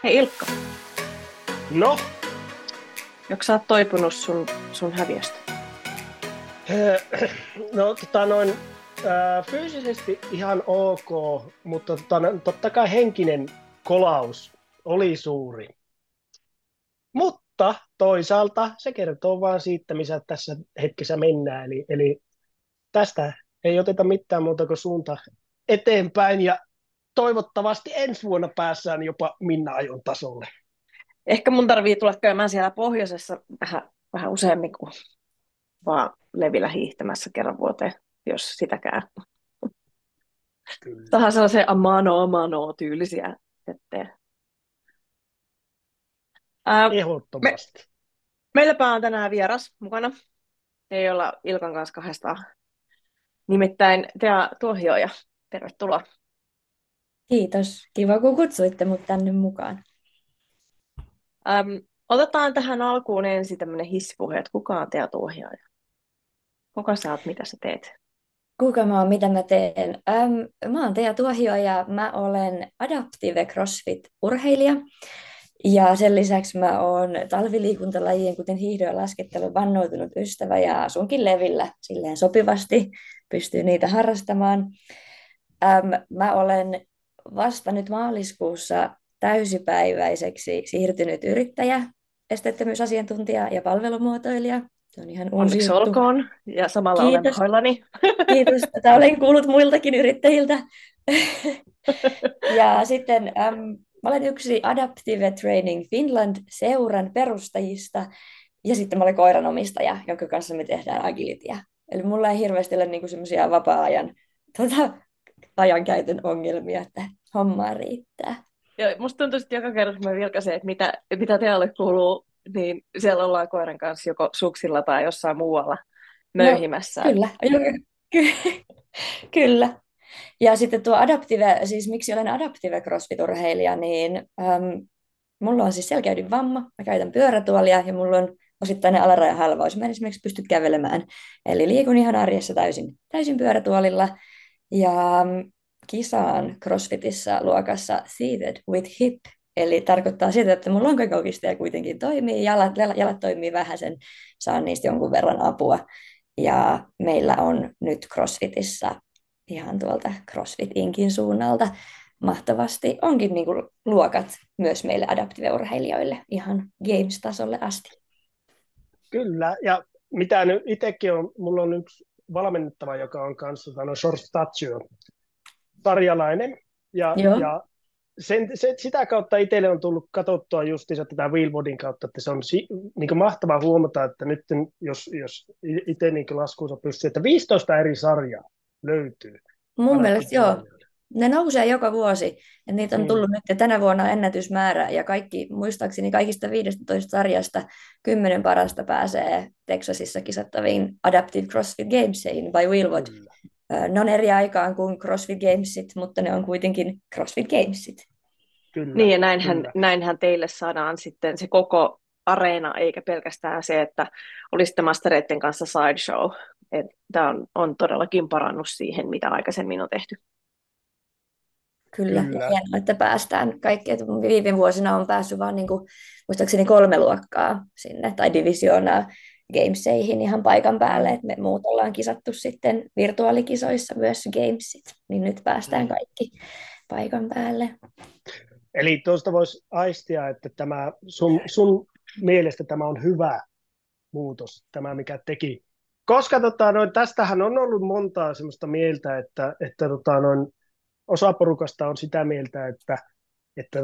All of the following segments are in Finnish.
Hei Ilkka, No, joko sä oot toipunut sun häviöstä? no fyysisesti ihan ok, mutta totta kai henkinen kolaus oli suuri. Mutta toisaalta se kertoo vaan siitä, missä tässä hetkessä mennään. Eli tästä ei oteta mitään muuta kuin suunta eteenpäin ja toivottavasti ensi vuonna päässään jopa Minna-ajon tasolle. Ehkä mun tarvii tulla käymään siellä pohjoisessa vähän useammin kuin vaan levillä hiihtämässä kerran vuoteen, jos sitäkään. Kyllä. Tähän sellaisia amano tyylisiä settejä. Ää, me, Ehdottomasti. meilläpä on tänään vieras mukana. Ei olla Ilkan kanssa kahdestaan. Nimittäin Tea Tuohioja. Tervetuloa. Kiitos. Kiva, kun kutsuitte mut tänne mukaan. Otetaan tähän alkuun ensin tämmöinen hissipuhe, että kuka on Tea Tuohioja? Kuka sä oot, mitä sä teet? Kuka mä oon, mitä mä teen? Mä oon Tea Tuohio ja mä olen Adaptive CrossFit-urheilija. Ja sen lisäksi mä oon talviliikuntalajien, kuten hiihdon ja laskettelun, vannoutunut ystävä ja asunkin levillä silleen sopivasti. Pystyy niitä harrastamaan. Mä olen vasta nyt maaliskuussa täysipäiväiseksi siirtynyt yrittäjä, esteettömyysasiantuntija ja palvelumuotoilija. Se on ihan uusi Onneksi juttu. olkoon, ja samalla olen Kiitos. pahoillani. Kiitos. Tätä olen kuullut muiltakin yrittäjiltä. Ja sitten mä olen yksi Adaptive Training Finland-seuran perustajista. Ja sitten mä olen koiranomistaja, jonka kanssa me tehdään agilityä. Eli mulla ei hirveästi ole niinku semmoisia vapaa-ajan ajankäytön ongelmia, että hommaa riittää. Ja musta tuntuu, että joka kerta, kun mä vilkaisen, että mitä teille kuuluu, niin siellä ollaan koiran kanssa joko suksilla tai jossain muualla No, möyhimässä. kyllä. Kyllä. Ja sitten tuo adaptive, siis miksi olen adaptive CrossFit-urheilija, niin mulla on siis selkäydinvamma, mä käytän pyörätuolia ja mulla on osittainen alarajahalvaus. Mä en esimerkiksi pysty kävelemään. Eli liikun ihan arjessa täysin pyörätuolilla ja kisaan CrossFitissa luokassa Seated with Hip. Eli tarkoittaa sitä, että mun lonkakoukistaja kuitenkin toimii, jalat toimii vähäsen, saan niistä jonkun verran apua. Ja meillä on nyt CrossFitissa ihan tuolta CrossFit Inkin suunnalta mahtavasti onkin niin kuin luokat myös meille adaptive-urheilijoille ihan Games-tasolle asti. Kyllä, ja mitä nyt itsekin on, mulla on yksi valmennettava, joka on kanssa Short Stature sarjalainen, Joo. ja sitä kautta itselle on tullut katsottua justiinsa tätä Wheelbodyn kautta, että se on niin mahtavaa huomata, että nyt jos itse niin laskuunsa pystyy, että 15 eri sarjaa löytyy. Mun mielestä joo. Ne nousee joka vuosi, ja niitä on tullut nyt ja tänä vuonna ennätysmäärä, ja muistaakseni kaikista 15 sarjasta 10 parasta pääsee Texasissa kisattaviin Adaptive CrossFit Gamesiin by Wheelwood. Ne on eri aikaan kuin CrossFit Gamesit, mutta ne on kuitenkin CrossFit Gamesit. Kyllä, niin ja näinhän teille saadaan sitten se koko areena, eikä pelkästään se, että olisitte mastereiden kanssa sideshow. Tämä on todellakin parannus siihen, mitä aikaisemmin on tehty. Kyllä. Ja hienoa, että päästään kaikki. Viime vuosina on päässyt vain muistaakseni 3 luokkaa sinne, tai divisioonaa Gameseihin ihan paikan päälle, että me muut ollaan kisattu sitten virtuaalikisoissa myös Gamesit, niin nyt päästään kaikki paikan päälle. Eli tuosta voisi aistia, että tämä sun mielestä tämä on hyvä muutos, tämä mikä teki. Koska tästähän on ollut montaa sellaista mieltä, että osa porukasta on sitä mieltä, että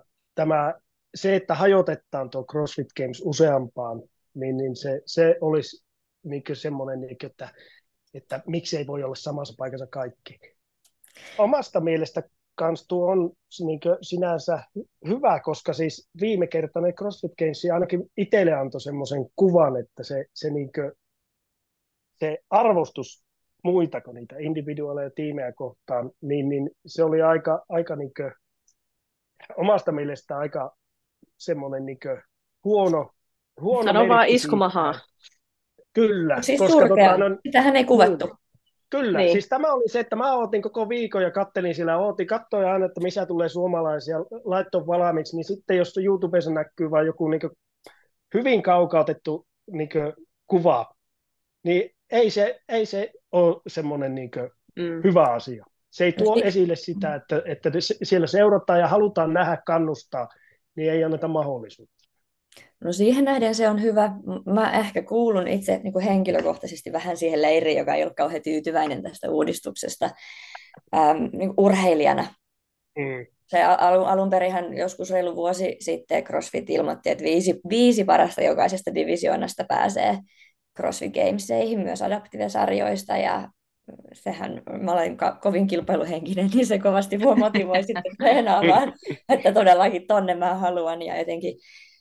se, että hajotetaan tuo CrossFit Games useampaan, niin se olisi niin semmoinen, niin että miksi ei voi olla samassa paikassa kaikki. Omasta mielestä kans tuo on niin sinänsä hyvä, koska siis viimekertainen CrossFit Games ainakin itselle antoi semmoisen kuvan, että se arvostus muita kuin niitä individuaaleja tiimejä kohtaan, niin se oli aika omasta mielestä aika semmoinen huono Sano vaan iskumahaa. Kyllä. Siis surkea. Sitähän ei kuvattu. Kyllä, Niin. siis tämä oli se, että mä ootin koko viikon ja kattelin siellä, katsoin aina, että missä tulee suomalaisia, laittoi valmiiksi, niin sitten jos YouTubessa näkyy vain joku niin hyvin kaukautettu niin kuva, niin ei se ole semmoinen niin hyvä asia. Se ei tuo esille sitä, että siellä seurataan ja halutaan nähdä, kannustaa, niin ei anneta mahdollisuutta. No siihen nähden se on hyvä. Mä ehkä kuulun itse niin kuin henkilökohtaisesti vähän siihen leiriin, joka ei ole kauhean tyytyväinen tästä uudistuksesta niin kuin urheilijana. Se alun perinhän joskus reilu vuosi sitten CrossFit ilmoitti, että viisi parasta jokaisesta divisioonasta pääsee CrossFit Gameseihin, myös adaptive-sarjoista, ja sehän, mä olen kovin kilpailuhenkinen, niin se kovasti mua motivoi sitten treenaamaan, että todellakin tonne mä haluan, ja jotenkin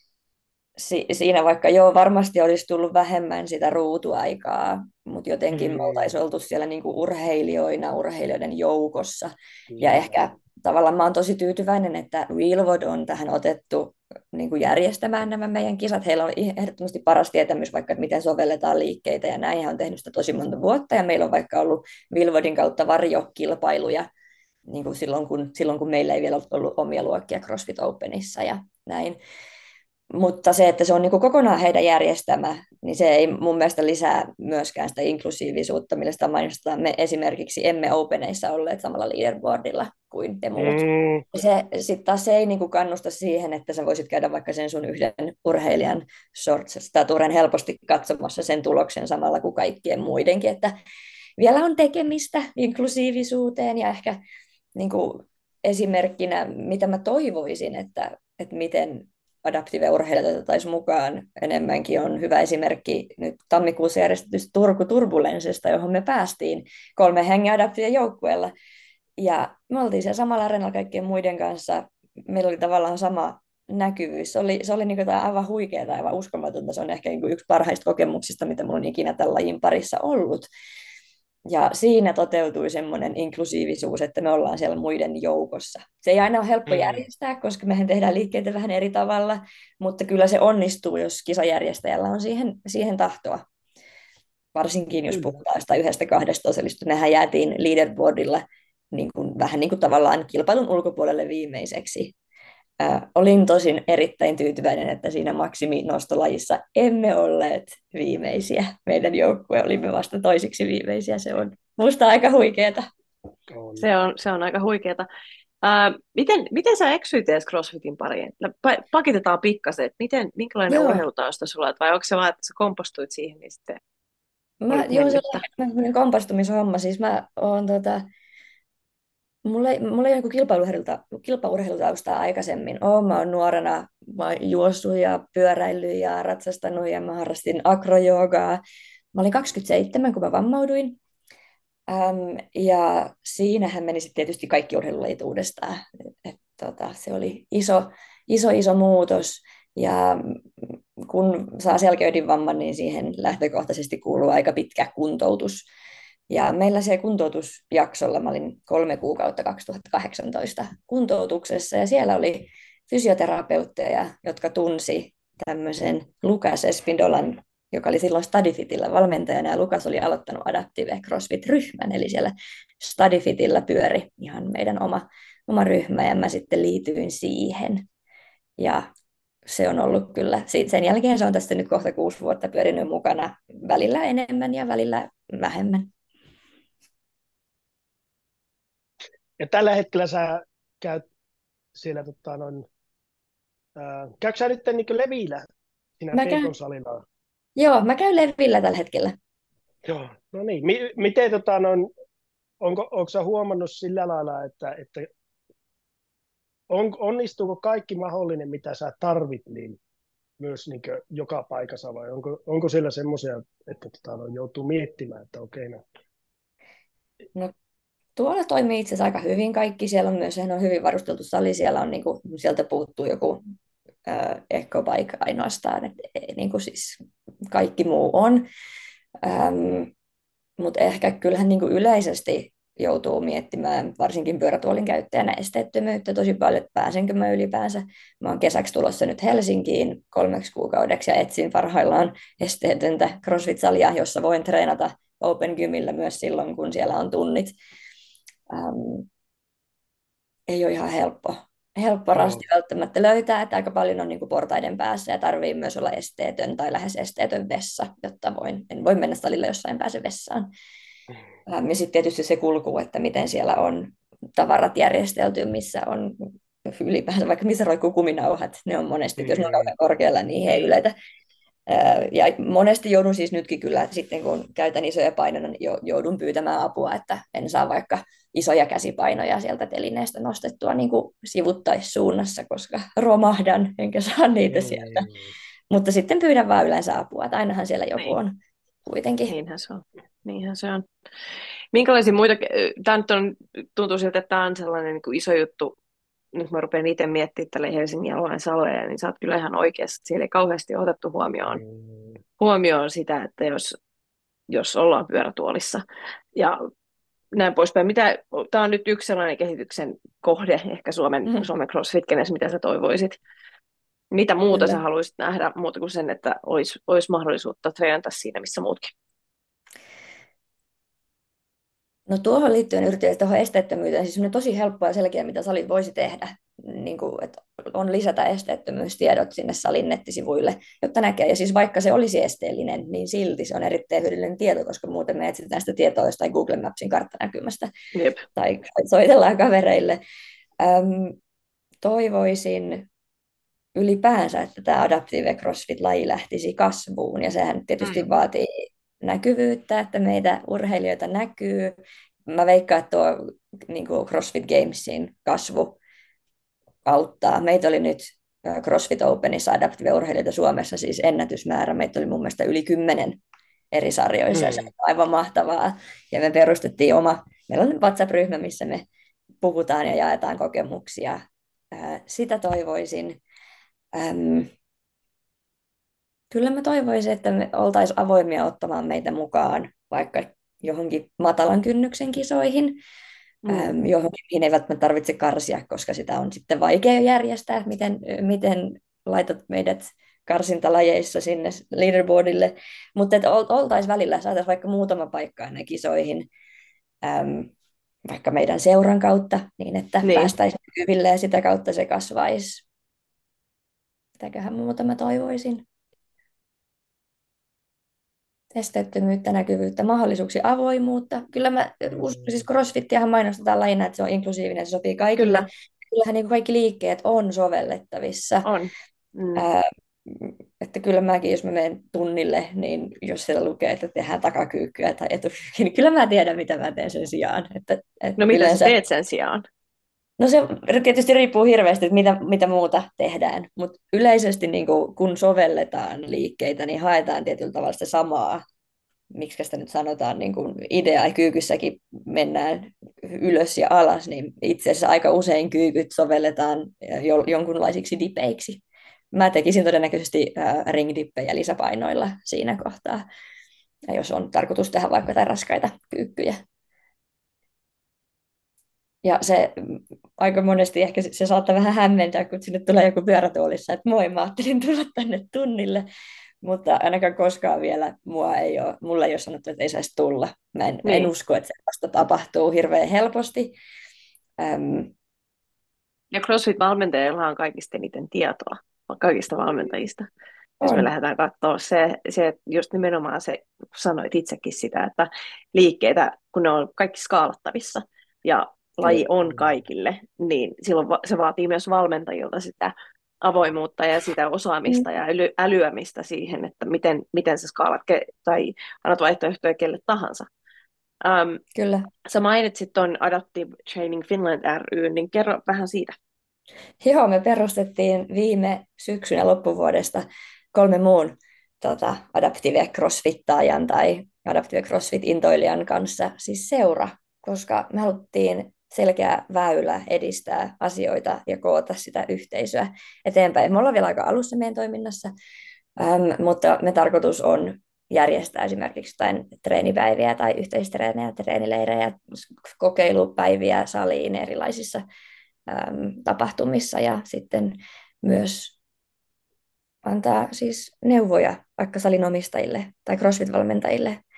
siinä vaikka joo, varmasti olisi tullut vähemmän sitä ruutuaikaa, mutta jotenkin me oltaisiin oltu siellä niinku urheilijoiden joukossa. Ja ehkä tavallaan mä oon tosi tyytyväinen, että Wheelwood on tähän otettu niinku järjestämään nämä meidän kisat. Heillä on ehdottomasti paras tietämys vaikka, että miten sovelletaan liikkeitä, ja näin he on tehnyt sitä tosi monta vuotta, ja meillä on vaikka ollut Wheelwoodin kautta varjokilpailuja niin kuin silloin, kun meillä ei vielä ollut omia luokkia CrossFit Openissa ja näin. Mutta se, että se on niin kuin kokonaan heidän järjestämä, niin se ei mun mielestä lisää myöskään sitä inklusiivisuutta, millä sitä mainostetaan. Me esimerkiksi emme Openeissa olleet samalla leaderboardilla kuin te muut. Sitten taas se ei niin kuin kannusta siihen, että sä voisit käydä vaikka sen sun yhden urheilijan shorts-staturen helposti katsomassa sen tuloksen samalla kuin kaikkien muidenkin. Että vielä on tekemistä inklusiivisuuteen, ja ehkä niin kuin esimerkkinä, mitä mä toivoisin, että miten adaptive-urheilijat otettaisiin mukaan enemmänkin, on hyvä esimerkki nyt tammikuussa järjestetystä Turku Turbulensista, johon me päästiin 3 hengen adaptive-joukkueella. Ja me oltiin siellä samalla areenalla kaikkien muiden kanssa. Meillä oli tavallaan sama näkyvyys. Se oli niin kuin aivan huikeaa, aivan uskomatonta. Se on ehkä niin kuin yksi parhaista kokemuksista, mitä minulla on ikinä tämän lajin parissa ollut. Ja siinä toteutui semmoinen inklusiivisuus, että me ollaan siellä muiden joukossa. Se ei aina ole helppo järjestää, koska mehän tehdään liikkeitä vähän eri tavalla, mutta kyllä se onnistuu, jos kisajärjestäjällä on siihen tahtoa. Varsinkin jos puhutaan sitä 1-2 osallista. Mehän jäätiin leaderboardilla niin kuin, vähän niin kuin tavallaan kilpailun ulkopuolelle viimeiseksi. Olin tosin erittäin tyytyväinen, että siinä maksiminostolajissa emme olleet viimeisiä. Meidän joukkue olimme vasta toisiksi viimeisiä. Se on musta aika huikeeta. Se on aika huikeeta. Miten sä eksyit edes CrossFitin pariin? Pakitetaan pikkasen, että minkälainen urheilutausta sulla on, vai onko se vaan, että sä kompostuit siihen, niin sitten se on kompastumishomma. Siis mä oon Mulla ei joku kilpaurheilutausta aikaisemmin. Mä oon nuorena juossut ja pyöräillyt ja ratsastanut ja mä harrastin akrojoogaa. Mä olin 27, kun mä vammauduin. Ja siinähän meni sitten tietysti kaikki urheilulajit uudestaan. Se oli iso muutos. Ja kun saa selkäydinvamman, niin siihen lähtökohtaisesti kuuluu aika pitkä kuntoutus. Ja meillä siellä kuntoutusjaksolla, mä olin 3 kuukautta 2018 kuntoutuksessa, ja siellä oli fysioterapeutteja, jotka tunsi tämmöisen Lukas Espindolan, joka oli silloin Stadifitillä valmentajana, ja Lukas oli aloittanut Adaptive CrossFit-ryhmän, eli siellä Stadifitillä pyöri ihan meidän oma ryhmä, ja mä sitten liityin siihen. Ja se on ollut kyllä, sen jälkeen se on tästä nyt kohta 6 vuotta pyörinyt mukana, välillä enemmän ja välillä vähemmän. Ja tällä hetkellä sä käyt siellä, käykö sä nyt niin levillä siinä Peikon salilla? Joo, mä käyn levillä tällä hetkellä. Joo, no niin. Miten onko sä huomannut sillä lailla, että onnistuuko kaikki mahdollinen, mitä sä tarvit, niin myös niin joka paikassa, vai onko siellä semmoisia, että joutuu miettimään, että okei, No tuolla toimii itse asiassa aika hyvin kaikki. Siellä on myös, sehän on hyvin varusteltu sali. Siellä on, sieltä puuttuu joku echo-bike ainoastaan. Että, siis kaikki muu on. Mutta ehkä kyllähän yleisesti joutuu miettimään, varsinkin pyörätuolin käyttäjänä, esteettömyyttä tosi paljon, että pääsenkö mä ylipäänsä. Mä oon kesäksi tulossa nyt Helsinkiin 3 kuukaudeksi ja etsin parhaillaan esteetöntä CrossFit-salia, jossa voin treenata Open Gymillä myös silloin, kun siellä on tunnit. Ei ole ihan helppo rasti välttämättä löytää, että aika paljon on niin kuin portaiden päässä ja tarvii myös olla esteetön tai lähes esteetön vessa, jotta en voi mennä salille, jos en pääse vessaan. Ja sitten tietysti se kulku, että miten siellä on tavarat järjestelty, missä on ylipäänsä, vaikka missä roikkuu kuminauhat, ne on monesti, jos ne on kauhean korkealla, niin he ei yletä. Ja monesti joudun siis nytkin kyllä, sitten kun käytän isoja painoja, niin joudun pyytämään apua, että en saa vaikka isoja käsipainoja sieltä telineestä nostettua niin kuin sivuttaissuunnassa, koska romahdan, enkä saa niitä sieltä. Mutta sitten pyydän vaan yleensä apua, että ainahan siellä joku on kuitenkin. Niinhän se on. Minkälaisia muita, tämä nyt tuntuu siltä, että tämä on sellainen niin kuin iso juttu, nyt mä rupean itse miettimään tälle Helsingin alueen saloja, niin sä oot kyllä ihan oikeassa, että siellä ei kauheasti ole otettu huomioon sitä, että jos ollaan pyörätuolissa ja näin poispäin. Tämä on nyt yksi sellainen kehityksen kohde ehkä Suomen CrossFit-kenessä, mitä sä toivoisit. Mitä muuta Kyllä. sä haluaisit nähdä muuta kuin sen, että olisi mahdollisuutta treenata siinä, missä muutkin? No tuohon liittyen yritin tuohon esteettömyyteen, siis on tosi helppoa ja selkeä, mitä salit voisi tehdä. Niin kuin, että on lisätä esteettömyystiedot sinne salin nettisivuille, jotta näkee. Ja siis vaikka se olisi esteellinen, niin silti se on erittäin hyödyllinen tieto, koska muuten me etsitään sitä tietoa jostain Google Mapsin karttanäkymästä. Jep. Tai soitellaan kavereille. Toivoisin ylipäänsä, että tämä Adaptive CrossFit-laji lähtisi kasvuun, ja sehän tietysti vaatii näkyvyyttä, että meitä urheilijoita näkyy. Mä veikkaan, että tuo niin kuin CrossFit Gamesin kasvu auttaa. Meitä oli nyt CrossFit Openissa Adaptive-urheilijoita Suomessa siis ennätysmäärä. Meitä oli mun mielestä yli 10 eri sarjoissa, ja se on aivan mahtavaa. Ja me perustettiin meillä on WhatsApp-ryhmä, missä me puhutaan ja jaetaan kokemuksia. Sitä toivoisin. Kyllä mä toivoisin, että me oltaisiin avoimia ottamaan meitä mukaan vaikka johonkin matalan kynnyksen kisoihin, johonkin, mihin ei välttämättä tarvitse karsia, koska sitä on sitten vaikea järjestää, miten laitat meidät karsintalajeissa sinne leaderboardille, mutta että oltaisiin välillä, saataisiin vaikka muutama paikka aina kisoihin, vaikka meidän seuran kautta, niin että päästäisiin näkyville ja sitä kautta se kasvaisi. Mitäköhän muuta mä toivoisin? Esteettömyyttä, näkyvyyttä, mahdollisuuksia, avoimuutta. Kyllä siis CrossFittiähän mainostetaan lajina, että se on inklusiivinen, se sopii kaikille. Kyllähän niin kuin kaikki liikkeet on sovellettavissa. On. Että kyllä mäkin, jos mä menen tunnille, niin jos siellä lukee, että tehdään takakyykkyä tai etukyykkyä, niin kyllä mä tiedän, mitä mä teen sen sijaan. No mitä sä teet sen sijaan? No se tietysti riippuu hirveästi, että mitä muuta tehdään, mutta yleisesti niin kun sovelletaan liikkeitä, niin haetaan tietyllä tavalla sitä samaa, miksi sitä nyt sanotaan, niin kuin idea ja kyykyssäkin mennään ylös ja alas, niin itse asiassa aika usein kyykyt sovelletaan jonkunlaisiksi dipeiksi. Mä tekisin todennäköisesti ringdippejä lisäpainoilla siinä kohtaa, ja jos on tarkoitus tehdä vaikka jotain raskaita kyykkyjä. Ja se aika monesti ehkä se saattaa vähän hämmentää, kun sinne tulee joku pyörätuolissa, että moi, mä ajattelin tulla tänne tunnille, mutta ainakaan koskaan vielä mulla ei ole sanottu, että ei saisi tulla. Mä en usko, että sellaista tapahtuu hirveän helposti. Ja CrossFit-valmentajilla on kaikista eniten tietoa kaikista valmentajista. Jos me lähdetään katsoa se just nimenomaan se, sanoit itsekin sitä, että liikkeitä, kun ne on kaikki skaalattavissa ja laji on kaikille, niin silloin se vaatii myös valmentajilta sitä avoimuutta ja sitä osaamista ja älyämistä siihen, että miten sä skaalat tai annat vaihtoehtoja kelle tahansa. Kyllä. Sä mainitsit tuon Adaptive Training Finland ry, niin kerro vähän siitä. Joo, me perustettiin viime syksynä loppuvuodesta 3 muun Adaptive CrossFittaajan tai Adaptive CrossFit-intoilijan kanssa siis seura, koska me haluttiin selkeä väylä edistää asioita ja koota sitä yhteisöä eteenpäin. Me ollaan vielä aika alussa meidän toiminnassa, mutta me tarkoitus on järjestää esimerkiksi jotain treenipäiviä tai yhteistreenejä, treenileirejä, kokeilupäiviä saliin erilaisissa tapahtumissa ja sitten myös antaa siis neuvoja vaikka salin omistajille tai CrossFit-valmentajille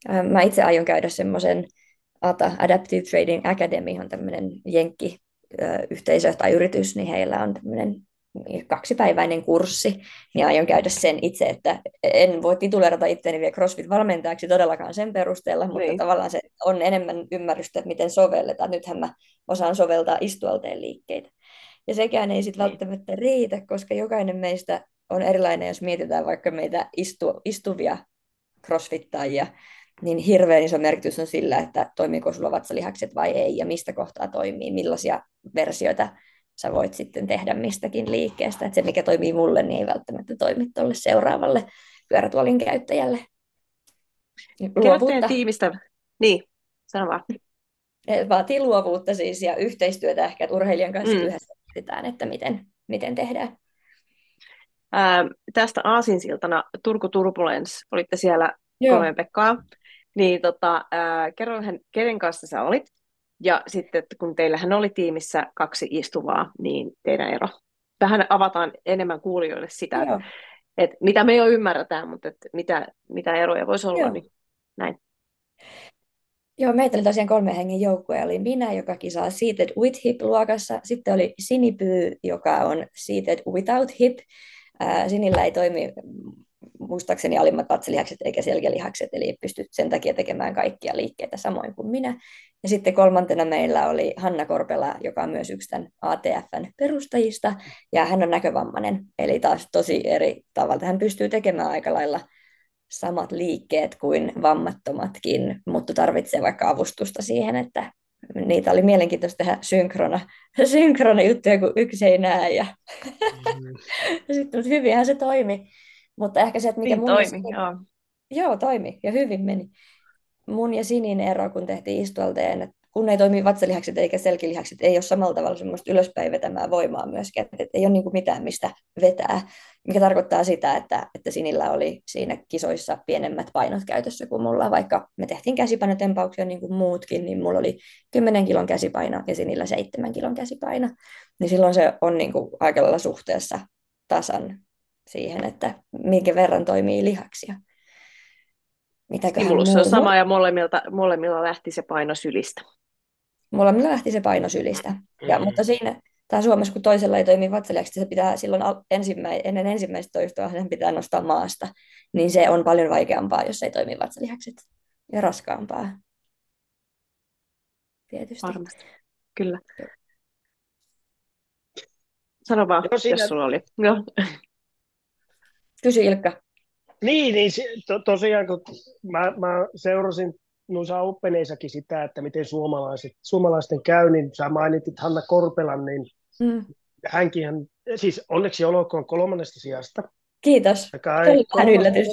Mä itse aion käydä semmoisen ATA, Adaptive Trading Academy, on tämmöinen yhteisö tai yritys, niin heillä on tämmöinen 2-päiväinen kurssi, niin aion käydä sen itse, että en voi tituleerata itseäni vielä CrossFit-valmentajaksi todellakaan sen perusteella, mutta Niin. tavallaan se on enemmän ymmärrystä, että miten sovelletaan. Nythän mä osaan soveltaa istualteen liikkeitä. Ja sekään ei sitten välttämättä riitä, koska jokainen meistä on erilainen, jos mietitään vaikka meitä istuvia crossfittajia, niin hirveän iso merkitys on sillä, että toimiiko sulla vatsalihakset vai ei, ja mistä kohtaa toimii, millaisia versioita sä voit sitten tehdä mistäkin liikkeestä. Että se, mikä toimii mulle, niin ei välttämättä toimi tuolle seuraavalle pyörätuolin käyttäjälle. Kerro teidän Luovuutta. tiimistä. Niin, sano vaan. Vaatii luovuutta siis ja yhteistyötä ehkä, että urheilijan kanssa yhdessä mietitään, että miten tehdään. Tästä aasinsiltana Turku Turbulence, olitte siellä Joo. 3 Pekkaa, niin kerro vähän, kenen kanssa sä olit, ja sitten että kun teillähän oli tiimissä 2 istuvaa, niin teidän ero. Vähän avataan enemmän kuulijoille sitä, että mitä me jo ymmärretään, mutta että mitä eroja voisi olla, niin näin. Joo, meitä oli tosiaan 3 hengen joukkue. Oli minä, joka kisaa seated with hip-luokassa. Sitten oli Sinipyy, joka on seated without hip. Sinillä ei toimi muistaakseni alimmat vatsalihakset eikä selkälihakset, eli ei pysty sen takia tekemään kaikkia liikkeitä samoin kuin minä. Ja sitten 3. meillä oli Hanna Korpela, joka on myös yksi tämän ATFn perustajista, ja hän on näkövammainen, eli taas tosi eri tavalla. Hän pystyy tekemään aika lailla samat liikkeet kuin vammattomatkin, mutta tarvitsee vaikka avustusta siihen, että niitä oli mielenkiintoista tehdä synkrona juttuja, kun yksi ei näe. Ja sitten hyvinhän se toimi. Mutta ehkä se, että mikä mun toimi, joo, toimi ja hyvin meni. Mun ja Sinin ero, kun tehtiin istualteen, että kun ei toimi vatsalihakset eikä selkilihakset, ei ole samalla tavalla semmoista ylöspäin vetämää voimaa myöskään, että ei ole niin kuin mitään mistä vetää, mikä tarkoittaa sitä, että Sinillä oli siinä kisoissa pienemmät painot käytössä kuin mulla, vaikka me tehtiin käsipainotempauksia niin kuin muutkin, niin mulla oli 10 kilon käsipaino ja Sinillä 7 kilon käsipaino, niin silloin se on niin kuin aika lailla suhteessa tasan siihen, että minkä verran toimii lihaksia. Stimulus on sama ja molemmilla lähti se paino sylistä. Molemmilla lähti se paino sylistä. Mutta siinä, tämä Suomessa, kun toisella ei toimi vatsalihakset, se pitää silloin ennen ensimmäistä toistoa, sen pitää nostaa maasta. Niin se on paljon vaikeampaa, jos ei toimi vatsalihakset. Ja raskaampaa. Tietysti. Varmasti, kyllä. Sano vaan, jos sulla oli. Joo. Kysy Ilkka. Niin tosiaan, kun mä seurasin noissa Openeissakin sitä, että miten suomalaisten käy, niin sä mainitit Hanna Korpelan, niin hänkin, siis onneksi olkoon 3. sijasta. Kiitos. Vähän yllätys.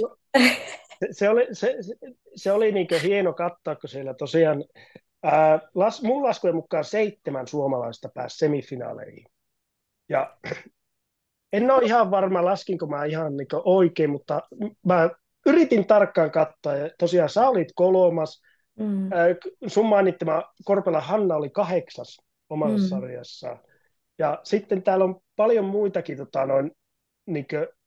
Se oli niin kuin hieno katsoa, kun siellä tosiaan mun laskujen mukaan 7 suomalaista pääsi semifinaaleihin. Ja en ole ihan varma, laskinko mä ihan niin oikein, mutta mä yritin tarkkaan katsoa, ja tosiaan sä olit 3. Sun mainittama Korpela Hanna oli 8. omassa sarjassaan. Ja sitten täällä on paljon muitakin niin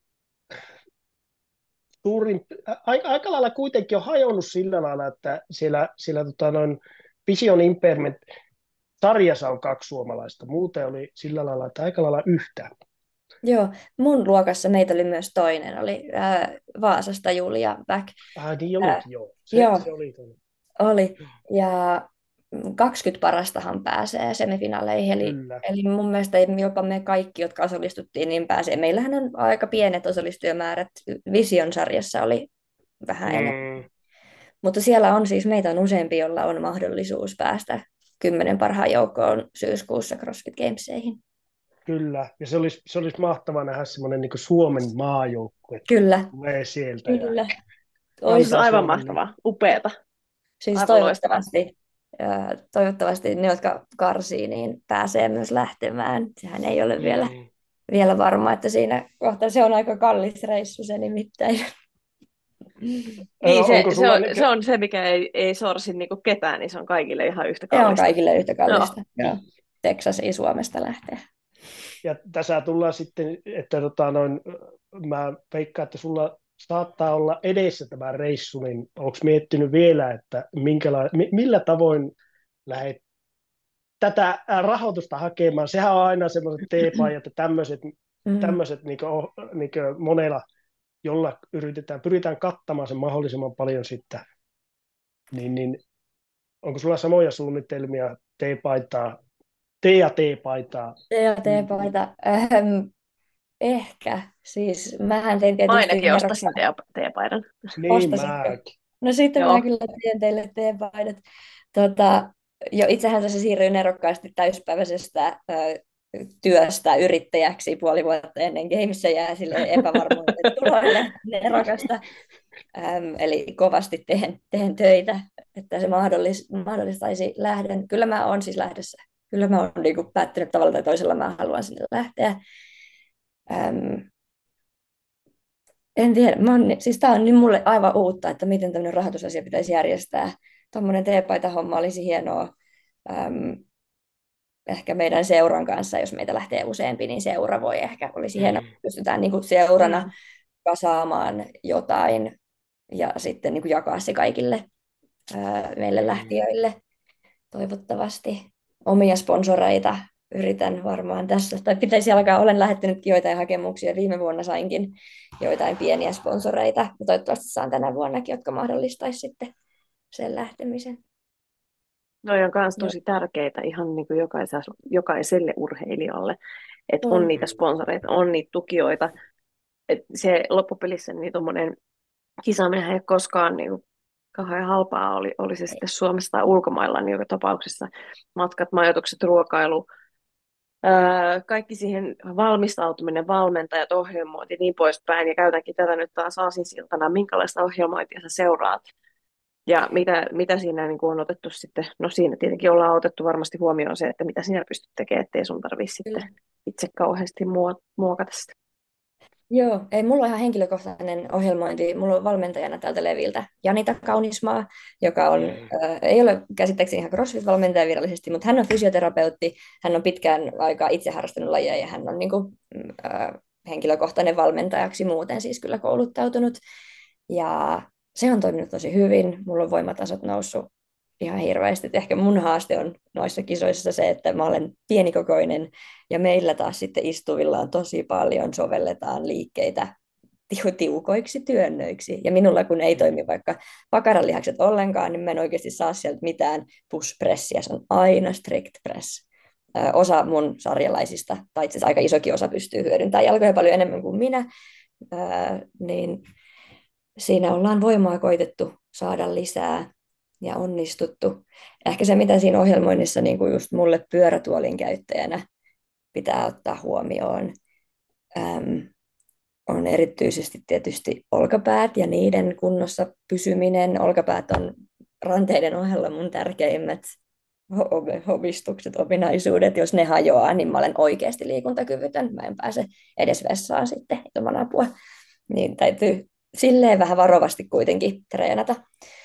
aika lailla kuitenkin on hajonnut sillä lailla, että siellä Vision Impairment sarjassa on 2 suomalaista. Muuten oli sillä lailla, että aika lailla yhtä. Joo, mun luokassa meitä oli myös toinen, oli Vaasasta Julia Back. Niin olit, joo. Se oli. Oli, ja 20 parastahan pääsee semifinaaleihin, eli mun mielestä jopa me kaikki, jotka osallistuttiin, niin pääsee. Meillähän on aika pienet osallistujamäärät, Vision-sarjassa oli vähän enemmän. Mutta siellä on siis, meitä on useampi, jolla on mahdollisuus päästä 10 parhaan joukkoon syyskuussa CrossFit Gameseihin. Kyllä, ja se olisi mahtavaa nähdä semmoinen niin kuin Suomen maajoukkue. Kyllä. Tulee sieltä. Kyllä. Olisi aivan mahtavaa, upeata. Siis toivottavasti ne, jotka karsii, niin pääsee myös lähtemään. Sehän ei ole vielä varma, että siinä kohtaa se on aika kallis reissu se nimittäin. Niin, se on se, mikä ei sorsi niinku ketään, niin se on kaikille ihan yhtä kallista. Se on kaikille yhtä kallista. Joo. Texas ei Suomesta lähteä. Ja tässä tullaan sitten, että mä veikkaan, että sulla saattaa olla edessä tämä reissu, niin onko miettinyt vielä, että millä tavoin lähdet tätä rahoitusta hakemaan? Sehän on aina semmoiset teepajat ja tämmöiset niin monella, jolla pyritään kattamaan sen mahdollisimman paljon sitten. Niin, onko sulla samoja suunnitelmia teepaitaa, T&T-paitaa? T&T-paita. Ehkä. Siis mähän tein Mä tietysti ainakin ostaisin teepaidan. Niin Ostasitko? mäkin. No sitten Joo. mä kyllä teen teille teepaidat. Jo itsehän tässä siirryin nerokkaasti täyspäiväisestä työstä yrittäjäksi 5 vuotta ennen Gamessa jää sille epävarmuudelle tuloille nerokasta. Eli kovasti teen töitä, että se mahdollistaisi lähdön. Kyllä mä oon siis lähdössä. Kyllä mä oon niin päättänyt tavalla tai toisella, mä haluan sinne lähteä. En tiedä, siis tämä on niin mulle aivan uutta, että miten tämmöinen rahoitusasia pitäisi järjestää. Tuommoinen teepaita-homma olisi hienoa. Ehkä meidän seuran kanssa, jos meitä lähtee useampi, niin seura voi ehkä, olisi hienoa, pystytään niin kuin seurana kasaamaan jotain ja sitten niin kuin jakaa se kaikille meille lähtiöille toivottavasti. Omia sponsoreita yritän varmaan tässä, tai pitäisi alkaa, olen lähettänytkin joitain hakemuksia, viime vuonna sainkin joitain pieniä sponsoreita, ja toivottavasti saan tänä vuonnakin, jotka mahdollistaisi sitten sen lähtemisen. No on myös tosi tärkeitä ihan niin kuin jokaiselle urheilijalle, että on niitä sponsoreita, on niitä tukijoita. Et se loppupelissä niin tuommoinen kisaaminen ei ole koskaan niin kuin kauhean halpaa, oli se sitten Suomessa tai ulkomailla, niin joka tapauksessa matkat, majoitukset, ruokailu, kaikki siihen valmistautuminen, valmentajat, ohjelmointi ja niin poispäin. Ja käytänkin tätä nyt taas aasinsiltana, minkälaista ohjelmointia sä seuraat. Ja mitä siinä niin kuin on otettu sitten, no siinä tietenkin ollaan otettu varmasti huomioon se, että mitä sinä pystyt tekemään, ettei sun tarvitse sitten itse kauheasti muokata sitä. Joo, ei mulla on ihan henkilökohtainen ohjelmointi. Mulla on valmentajana täältä Leviltä Janita Kaunismaa, joka on, ei ole käsittääkseni ihan CrossFit-valmentaja virallisesti, mutta hän on fysioterapeutti. Hän on pitkään aikaa itse harrastanut lajia ja hän on niin kuin, henkilökohtainen valmentajaksi muuten siis kyllä kouluttautunut. Ja se on toiminut tosi hyvin. Mulla on voimatasot noussut ihan hirveästi. Ehkä mun haaste on noissa kisoissa se, että mä olen pienikokoinen ja meillä taas sitten istuvilla on tosi paljon, sovelletaan liikkeitä tiukoiksi työnnöiksi. Ja minulla kun ei toimi vaikka pakaralihakset ollenkaan, niin mä en oikeasti saa sieltä mitään push-pressiä. Se on aina strict press. Osa mun sarjalaisista, tai itse asiassa aika isokin osa pystyy hyödyntämään jalkoja paljon enemmän kuin minä, niin siinä ollaan voimaa koitettu saada lisää ja onnistuttu. Ehkä se, mitä siinä ohjelmoinnissa niin kuin just mulle pyörätuolin käyttäjänä pitää ottaa huomioon, on erityisesti tietysti olkapäät ja niiden kunnossa pysyminen. Olkapäät on ranteiden ohella mun tärkeimmät hovistukset, ominaisuudet. Jos ne hajoaa, niin mä olen oikeasti liikuntakyvytön. Mä en pääse edes vessaan sitten ilman apua. Niin täytyy silleen vähän varovasti kuitenkin treenata.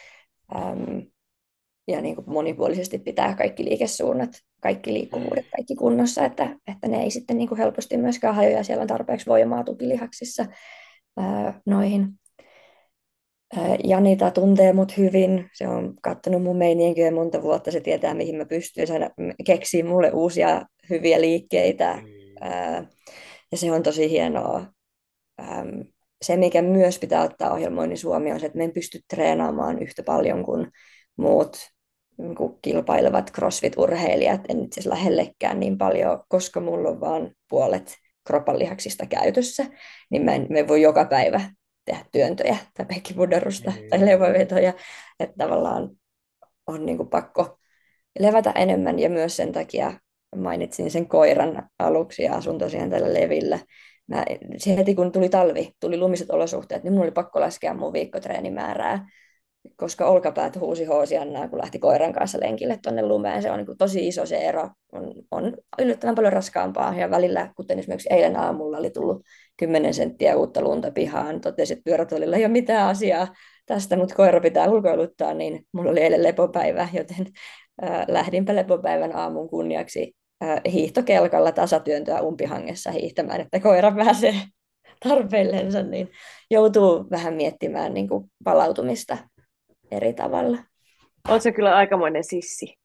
Ja niin kuin monipuolisesti pitää kaikki liikesuunnat, kaikki liikkuvuudet, kaikki kunnossa, että ne ei sitten niin kuin helposti myöskään hajoja. Siellä on tarpeeksi voimaa tukilihaksissa noihin. Janita tuntee mut hyvin. Se on katsonut mun meininkiä monta vuotta. Se tietää, mihin mä pystyn. Se keksii mulle uusia hyviä liikkeitä. Ja se on tosi hienoa. Se, mikä myös pitää ottaa ohjelmoinnin huomioon, on se, että me en pysty treenaamaan yhtä paljon kuin muut kilpailevat CrossFit-urheilijat. En itse asiassa lähellekään niin paljon, koska mulla on vaan puolet kroppanlihaksista käytössä, niin me voi joka päivä tehdä työntöjä tai penkkipunnerusta tai leuanvetoja. Että tavallaan on niin kuin pakko levätä enemmän ja myös sen takia mainitsin sen koiran aluksi ja asun tosiaan tällä Levillä. Heti kun tuli talvi, tuli lumiset olosuhteet, niin minun oli pakko laskea mun viikkotreenimäärää, koska olkapäät huusi hoosiannaa, kun lähti koiran kanssa lenkille tuonne lumeen. Se on niin kuin tosi iso se ero, on yllättävän paljon raskaampaa. Ja välillä, kuten esimerkiksi eilen aamulla oli tullut 10 senttiä uutta lunta pihaan, totesi, että pyörätuolilla ei ole mitään asiaa tästä, mutta koira pitää ulkoiluttaa, niin mulla oli eilen lepopäivä, joten lähdinpä lepopäivän aamun kunniaksi hiihtokelkalla tasatyöntöä umpihangessa hiihtämään, että koira pääsee tarpeillensa, niin joutuu vähän miettimään niin kuin palautumista eri tavalla. On se kyllä aikamoinen sissi.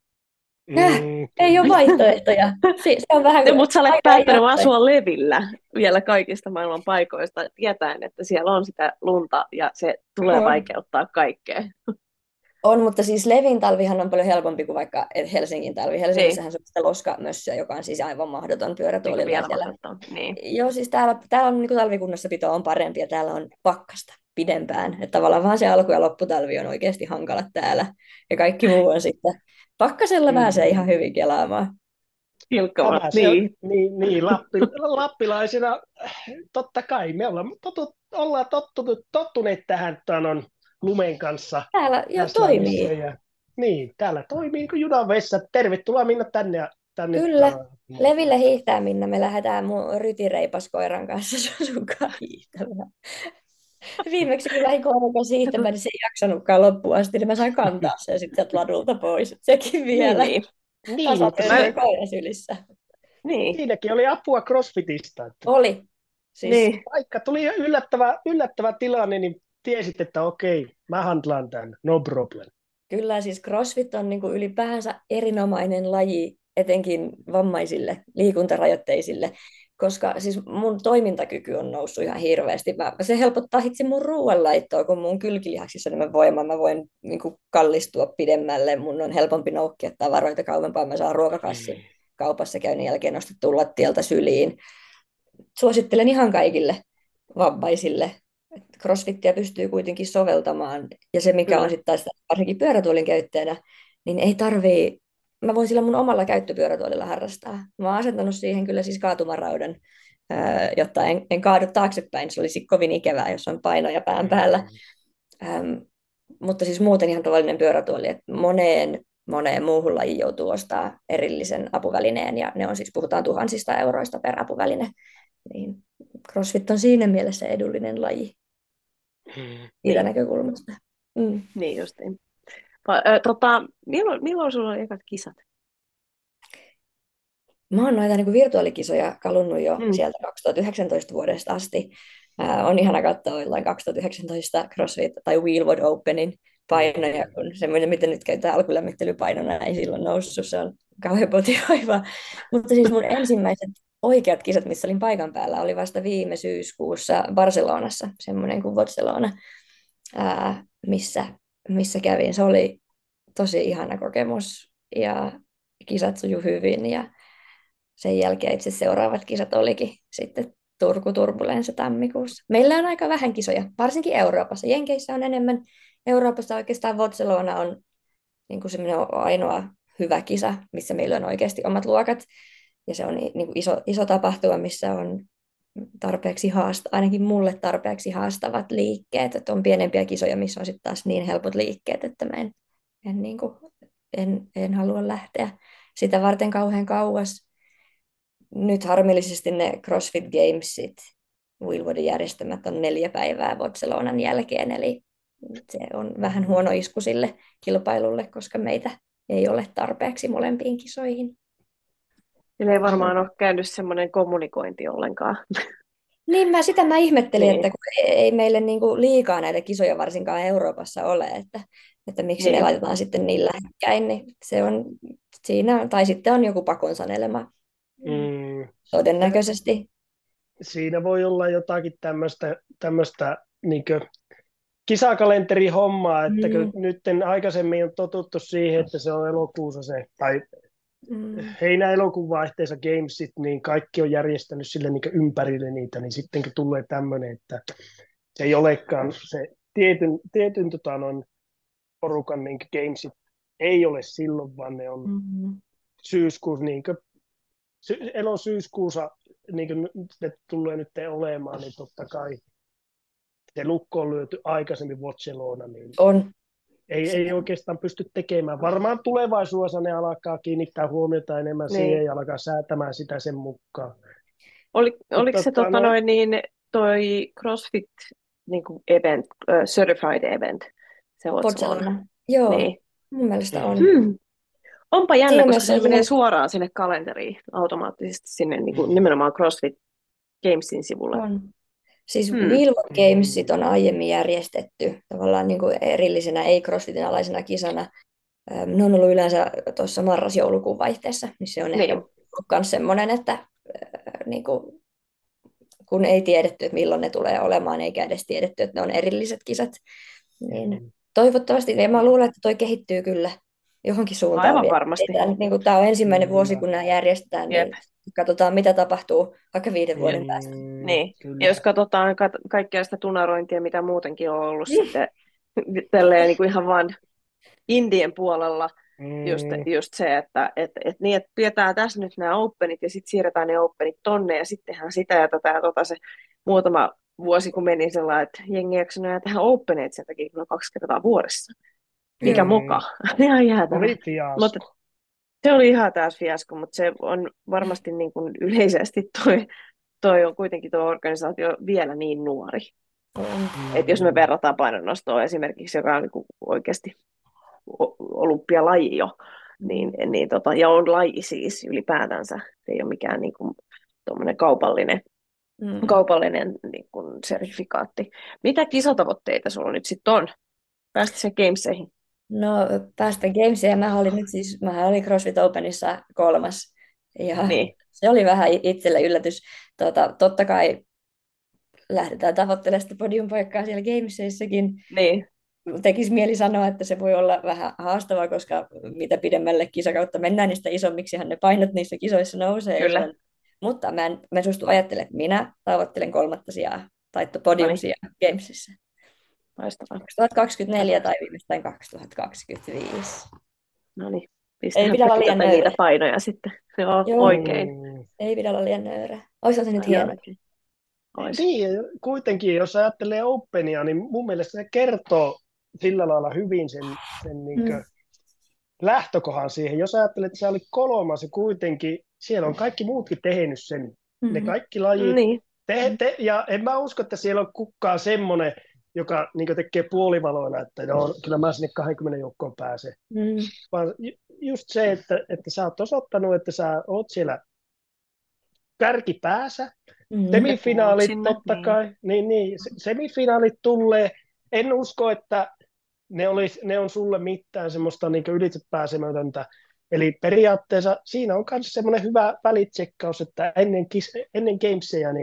Ei ole vaihtoehtoja. Se on vähän No, mutta sä olet aika päättänyt jostain. asua Levillä vielä kaikista maailman paikoista, tietäen, että siellä on sitä lunta ja se tulee On. vaikeuttaa kaikkea. On, mutta siis Levin talvihan on paljon helpompi kuin vaikka Helsingin talvi. Niin, Helsingissähän se on sitä loskamössöä, joka on siis aivan mahdoton niin kuin pyörätuolilla. vielä Siellä. mahdoton. Niin. Joo, siis täällä on niin kuin talvikunnossapito on parempi ja täällä on pakkasta pidempään. Että tavallaan vaan se alku- ja lopputalvi on oikeasti hankala täällä. Ja kaikki muu on sitten pakkasella pääsee ihan hyvin kelaamaan. Hilkkavat, Tämä se on, niin. niin lappilaisina, totta kai, me ollaan tottuneet tähän lumen kanssa Täällä jo tässä Lapissa. toimii. Ja, niin, täällä toimii niin kuin junan vessa. Tervetuloa Minna tänne. Kyllä. Leville hiihtää, Minna. Me lähdetään mun rytireipaskoiran kanssa sunkaan hiihtämään. Viimeksi kun lähdin koiran kanssa hiihtämään, niin se ei jaksanutkaan loppuun asti, niin mä sain kantaa sen sitten sieltä ladulta pois. Sekin vielä. Niin, Niin, mutta Tasatöön koiran sylissä. niin. siinäkin oli apua CrossFitista. Että Oli. Siis Niin. vaikka tuli yllättävä tilanne, niin tiesit, että okei, mä handlaan tämän, no problem. kyllä siis CrossFit on niin kuin ylipäänsä erinomainen laji, etenkin vammaisille, liikuntarajoitteisille, koska siis mun toimintakyky on noussut ihan hirveästi. Se helpottaa hitsi mun ruoanlaittoa, kun mun kylkilihaksissa on enemmän voimaa. Mä voin niin kuin kallistua pidemmälle, mun on helpompi noukkia tavaroita kauempaa, mä saan ruokakassin kaupassa käynnin jälkeen nostettua lattialta syliin. Suosittelen ihan kaikille vammaisille. CrossFittiä pystyy kuitenkin soveltamaan. Ja se, mikä on sitten taas varsinkin pyörätuolin käyttäjänä, niin ei tarvii, mä voin sillä mun omalla käyttöpyörätuolilla harrastaa. Mä oon asentanut siihen kyllä siis kaatumaraudan, jotta en kaadu taaksepäin. Se olisi kovin ikävää, jos on painoja pään päällä. Mutta siis muuten ihan tavallinen pyörätuoli, että moneen muuhun lajiin joutuu ostaa erillisen apuvälineen, ja ne on siis, puhutaan tuhansista euroista per apuväline. Niin CrossFit on siinä mielessä edullinen laji siitä näkökulmasta. Niin justiin. Milloin sulla oli ekat kisat? Mä oon noita niin virtuaalikisoja kalunnut jo sieltä 2019 vuodesta asti. On ihana katsoa jollain 2019 CrossFit tai Wheelwood Openin painoja, kun semmoinen, miten nyt käytetään alkulämmittelypainona, ei silloin noussut, se on kauhean motivoivaa. Mutta siis mun ensimmäiset oikeat kisat, missä olin paikan päällä, oli vasta viime syyskuussa Barcelonassa, semmoinen kuin Barcelona, missä kävin. Se oli tosi ihana kokemus ja kisat suju hyvin ja sen jälkeen itse seuraavat kisat olikin sitten Turku Turbulence tammikuussa. Meillä on aika vähän kisoja, varsinkin Euroopassa. Jenkeissä on enemmän. Euroopassa oikeastaan Barcelona on niin kuin semmoinen ainoa hyvä kisa, missä meillä on oikeasti omat luokat. Ja se on niin kuin iso tapahtuma, missä on tarpeeksi ainakin mulle tarpeeksi haastavat liikkeet. Että on pienempiä kisoja, missä on sitten taas niin helpot liikkeet, että mä en halua lähteä sitä varten kauhean kauas. Nyt harmillisesti ne CrossFit Gamesit, Wheelwoodin järjestämät, on 4 päivää Barcelonan jälkeen, eli se on vähän huono isku sille kilpailulle, koska meitä ei ole tarpeeksi molempiin kisoihin. Sillä ei varmaan ole käynyt semmoinen kommunikointi ollenkaan. Niin, mä ihmettelin, Niin. että kun ei meille niinku liikaa näitä kisoja varsinkaan Euroopassa ole, että miksi ne laitetaan sitten niin lähekkäin, niin se on siinä, tai sitten on joku pakon sanelema todennäköisesti. Siinä voi olla jotakin tämmöistä niin kisakalenteri-hommaa, että nyt aikaisemmin on totuttu siihen, että se on elokuussa se, tai heinä-elokuun vaihteessa Gamesit, niin kaikki on järjestänyt sille niin ympärille niitä, niin sitten kun tulee tämmöinen, että se ei olekaan se tietyn porukan niin Gamesit ei ole silloin, vaan ne on syyskuussa, niin elo-syyskuussa, niin kuin ne tulee nyt olemaan, niin totta kai se lukko on lyöty aikaisemmin Barcelona, niin ei oikeastaan pysty tekemään. Varmaan tulevaisuudessa ne alkaa kiinnittää huomiota enemmän siihen ja alkaa säätämään sitä sen mukaan. Oliko se toi CrossFit niin kuin event, certified event? Se Barcelona. Joo, niin. mun mielestä on. Onpa jännä, koska se menee suoraan sinne kalenteriin automaattisesti sinne niin kuin nimenomaan CrossFit Gamesin sivulle. Siis Hmm. Milwaukee Gamesit on aiemmin järjestetty tavallaan niin kuin erillisenä, ei CrossFitin alaisena kisana. Ne on ollut yleensä tuossa marras-joulukuun vaihteessa, niin se on ehkä Niin. ollut myös semmoinen, että niin kuin, kun ei tiedetty, että milloin ne tulee olemaan, eikä edes tiedetty, että ne on erilliset kisat, niin toivottavasti, ja mä luulen, että toi kehittyy kyllä johonkin suuntaan Aivan vielä. varmasti. Niin tämä on ensimmäinen vuosi, kun nämä järjestetään, Jep. niin katsotaan, mitä tapahtuu vaikka 5 vuoden päästä. Niin. Kyllä. Ja jos katsotaan kaikkea sitä tunarointia, mitä muutenkin on ollut sitten tälleen niin kuin ihan vaan indien puolella, just se, että niin, että pidetään tässä nyt nämä openit ja sitten siirretään ne openit tonne ja sitten tehdään sitä ja tätä ja tota se muutama vuosi, kun meni sellainen, että jengi jaksanut tehdä openeet sen takia 2 kertaa vuodessa. Mikä moka? Ihan jäätävä. Oli fiasko. Mutta se oli ihan taas fiasko, mutta se on varmasti niin kuin yleisesti toi on kuitenkin tuo organisaatio vielä niin nuori. Että jos me verrataan painonnostoa esimerkiksi, joka on niin kuin oikeasti olympialaji jo, niin, ja on laji siis ylipäätänsä, ei ole mikään niin kuin, kaupallinen niin kuin sertifikaatti. Mitä kisatavoitteita sulla nyt sitten on? Päästä sen Gameseihin? No päästä Gamesiin, mä olin CrossFit Openissa 3. Ja niin. se oli vähän itselle yllätys. Totta kai lähdetään tavoittelemaan sitä podiumpaikkaa siellä Gameseissakin. Niin. Tekisi mieli sanoa, että se voi olla vähän haastavaa, koska mitä pidemmälle kisakautta mennään, niin sitä isommiksihan ne painot niissä kisoissa nousee. Kyllä. Mutta mä en suostu ajattelemaan, että minä tavoittelen 3. sijaa tai podiumsijaa Gamesissa. Loistavaa. 2024 tai viimeistään 2025. No niin, ei pidä olla liian nöyrä. Niitä painoja sitten. Joo. Oikein. Ei pidä olla liian nöyrä. Oishan se nyt hieno. Niin, kuitenkin, jos ajattelee Openia, niin mun mielestä se kertoo sillä lailla hyvin sen niin lähtökohan siihen. Jos ajattelee, että se oli 3, se kuitenkin, siellä on kaikki muutkin tehnyt sen. Ne kaikki lajit. Niin. Ja en mä usko, että siellä on kukaan semmoinen, joka niin tekee puolivaloilla, että joo, kyllä mä sinne 20 joukkoon pääsen. Vaan just se, että sä oot osoittanut, että sä oot siellä kärkipäässä. Semifinaalit totta kai. Niin, semifinaalit tulee. En usko, että ne on sulle mitään semmoista niin ylitsepääsemätöntä. Eli periaatteessa siinä on myös semmoinen hyvä välitsekkaus, että ennen Gamesia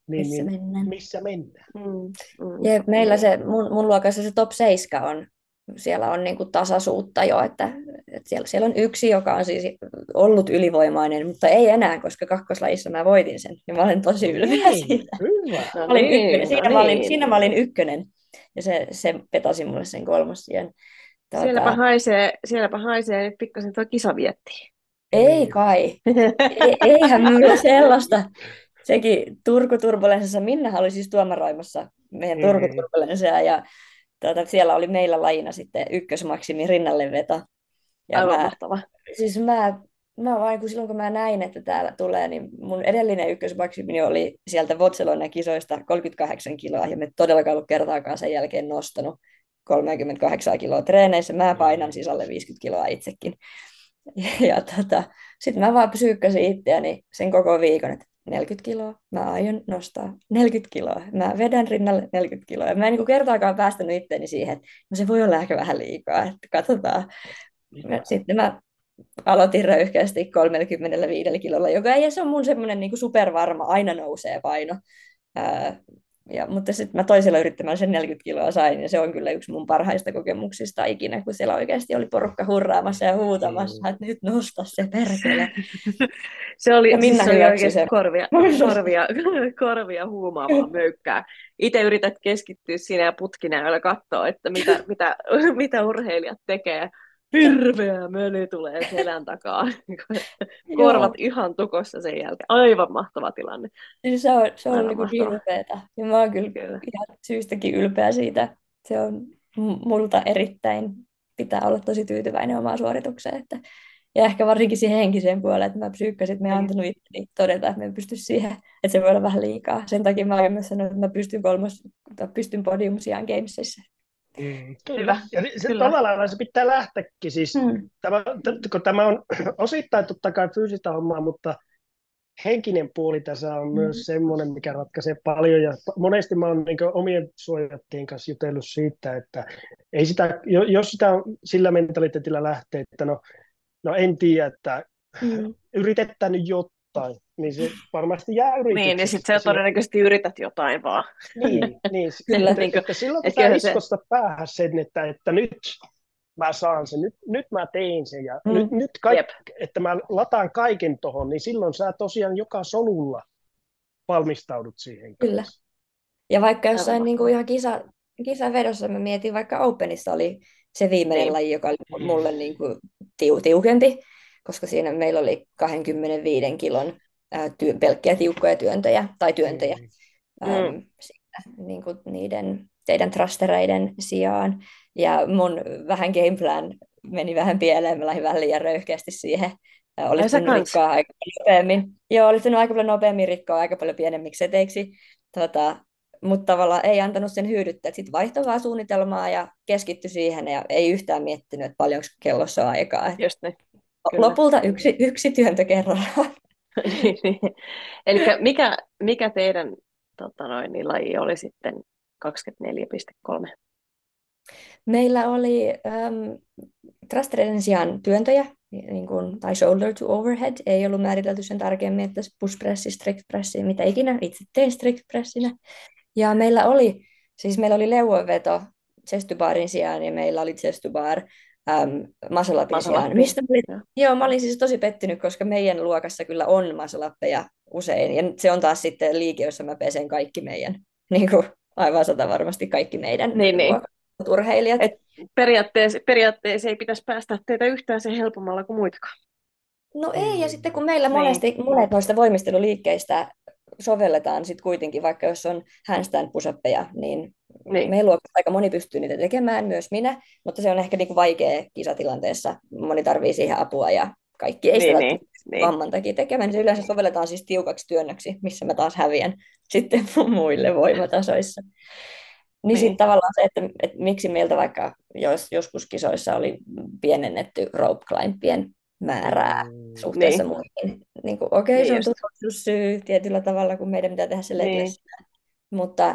missä mennään. Ja meillä se, mun luokassa se top 7 on, siellä on niinku tasaisuutta jo, että siellä on yksi, joka on siis ollut ylivoimainen, mutta ei enää, koska kakkoslajissa mä voitin sen, ja mä olen tosi ylpeä siitä. Siinä mä olin ykkönen, ja se petasi mulle sen 3. sijan. Sielläpä haisee nyt pikkasen tuo kisavietti. Ei kai. Eihän minulla sellaista. Sekin Turku-turbulenssissa, Minna oli siis tuomaroimassa meidän Turku-turbulenssia, ja siellä oli meillä lajina sitten ykkösmaksimi rinnalleveto. Aivan mahtava. Siis mä vain, kun silloin kun mä näin, että täällä tulee, niin mun edellinen ykkösmaksimi oli sieltä Barcelonan kisoista 38 kiloa, ja me todellakaan ollut kertaakaan sen jälkeen nostanut 38 kiloa treeneissä. Mä painan siis alle 50 kiloa itsekin. Ja sitten mä vaan psyykkäsin itseäni sen koko viikon, että 40 kiloa, mä aion nostaa 40 kiloa, mä vedän rinnalle 40 kiloa. Ja mä en niin kertaakaan päästänyt itseäni siihen, että se voi olla ehkä vähän liikaa, että katsotaan. Sitten mä aloitin röyhkeästi 35 kilolla, joka ei se on mun semmoinen niin supervarma, aina nousee paino. Mutta sitten mä toisella yrittämällä sen 40 kiloa sain, ja se on kyllä yksi mun parhaista kokemuksista ikinä, kun siellä oikeasti oli porukka hurraamassa ja huutamassa, että nyt nosta se perkele. Se oli oikeasti korvia huumaavaa möykkää. Itse yrität keskittyä siinä ja putkinäöllä katsoa, että mitä urheilijat tekee. Hirveä möly tulee selän takaa. Korvat ihan tukossa sen jälkeen. Aivan mahtava tilanne. Siis se on niin hirveetä. Ja mä oon kyllä ihan syystäkin ylpeä siitä. Se on multa erittäin, pitää olla tosi tyytyväinen omaan suoritukseen. Ja ehkä varsinkin siihen henkiseen puoleen, että mä psyykkäsin, että me en antanut itseni todeta, että me en pysty siihen, että se voi olla vähän liikaa. Sen takia mä oon myös sanonut, että mä pystyn podiumsijaan Gamesissa. Kyllä. Ja tällä lailla se pitää lähteäkin. Siis, kun tämä on osittain totta kai fyysistä hommaa, mutta henkinen puoli tässä on myös semmoinen, mikä ratkaisee paljon, ja monesti mä oon niin omien suojattajien kanssa jutellut siitä, että ei sitä, jos sitä sillä mentaliteetillä lähtee, että no en tiedä, että yritetään nyt jotain, niin se varmasti jää yritykseksi. Niin, ja sitten sä todennäköisesti yrität jotain vaan. Niin Kyllä. että silloin kun sä iskosta päähän sen, että nyt mä saan sen, nyt mä tein sen, ja nyt että mä lataan kaiken tohon, niin silloin sä tosiaan joka solulla valmistaudut siihen. Kyllä. Ja vaikka jossain niin kuin ihan kisavedossa, mä mietin, vaikka Openissa oli se viimeinen laji, joka oli mulle niin kuin tiukempi, koska siinä meillä oli 25 kilon pelkkiä tiukkoja työntöjä. Niin kuin teidän thrustereiden sijaan. Ja mun vähän gameplan meni vähän pieleen, mä lähdin vähän liian röyhkeästi siihen. Olisi rikkoa aika nopeammin. Joo, olisi aika paljon nopeammin rikkoa aika paljon pienemmiksi seteiksi. Mutta tavallaan ei antanut sen hyydyttää. Sitten vaihtoi vaan suunnitelmaa ja keskittyi siihen ja ei yhtään miettinyt, että paljonko kellossa on aikaa. Just ne. Lopulta yksi työntö kerrallaan. Eli mikä teidän laji oli sitten 24.3? Meillä oli thrustereiden sijaan työntöjä, tai shoulder to overhead. Ei ollut määritelty sen tarkemmin, että push pressi, strict pressi, mitä ikinä. Itse tein strict pressinä. Ja meillä oli leuanveto chest to barin sijaan, ja meillä oli chest to bar muscle upin sijaan. Mä olin siis tosi pettynyt, koska meidän luokassa kyllä on muscle uppeja usein. Ja se on taas sitten liike, jossa mä pesen kaikki meidän, niin kuin aivan varmasti kaikki meidän urheilijat. Periaatteessa ei pitäisi päästä teitä yhtään sen helpommalla kuin muitakaan. No ei, ja sitten kun meillä monet noista voimisteluliikkeistä sovelletaan sitten kuitenkin, vaikka jos on handstand push-uppeja, niin meidän luokassa aika moni pystyy niitä tekemään, myös minä, mutta se on ehkä niinku vaikea kisatilanteessa. Moni tarvitsee siihen apua ja kaikki ei sitä vamman takia tekemään. Se yleensä sovelletaan siis tiukaksi työnnöksi, missä mä taas häviän sitten muille voimatasoissa. Niin sitten tavallaan se, että miksi meiltä vaikka joskus kisoissa oli pienennetty rope climbien määrää suhteessa muihin. Niin se on turvallisuussyy tietyllä tavalla, kun meidän pitää tehdä se leglessä. Mutta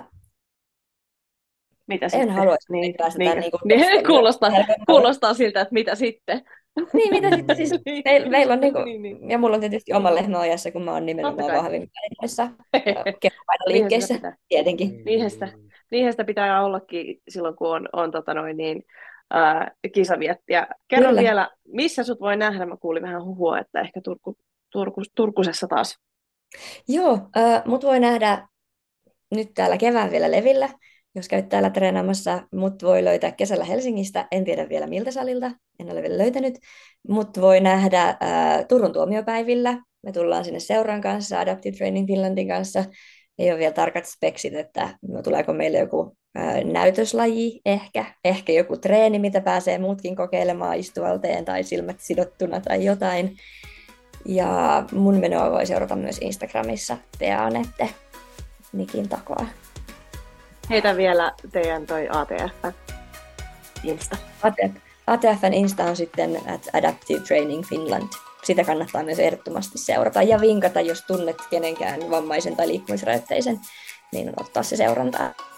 mitä en haluaisi päästä kuulostaa siltä, että mitä sitten. Niin, mitä sitten? Siis meillä on ja mulla on tietysti oma lehmä ajassa, kun mä oon nimenomaan vahvin noissa kehopainoliikkeissä, tietenkin. Niinhän sitä pitää ollakin silloin, kun on kisaviettiä. Kerro vielä, missä sut voi nähdä? Mä kuulin vähän huhua, että ehkä Turkusessa taas. Joo, mut voi nähdä nyt täällä kevään vielä Levillä. Jos käyt täällä treenaamassa, mut voi löytää kesällä Helsingistä. En tiedä vielä miltä salilta, en ole vielä löytänyt. Mut voi nähdä Turun tuomiopäivillä. Me tullaan sinne seuran kanssa, Adaptive Training Finlandin kanssa. Ei ole vielä tarkat speksit, että tuleeko meille joku näytöslaji ehkä joku treeni, mitä pääsee muutkin kokeilemaan istuvalteen tai silmät sidottuna tai jotain. Ja mun menoa voi seurata myös Instagramissa, Teanette, Nikin takaa. Heitä vielä teidän toi ATF Insta. ATFn Insta on sitten Adaptive Training Finland. Sitä kannattaa myös ehdottomasti seurata ja vinkata, jos tunnet kenenkään vammaisen tai liikkumisrajoitteisen, niin ottaa se seurantaa.